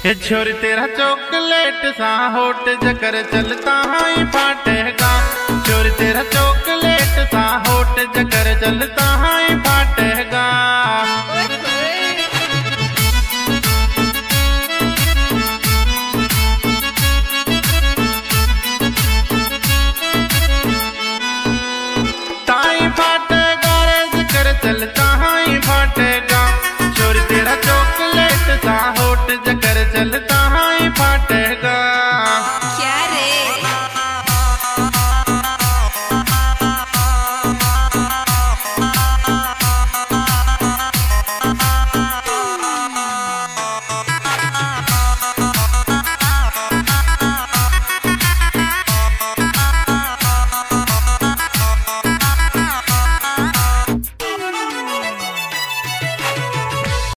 ये छोरी तेरा चॉकलेट सा होट जकर चलता हाई फाटेगा। छोरी तेरा चॉकलेट सा होट जकर चलता हाई फाटेगा। ताई फाटेगा रे जकर चलता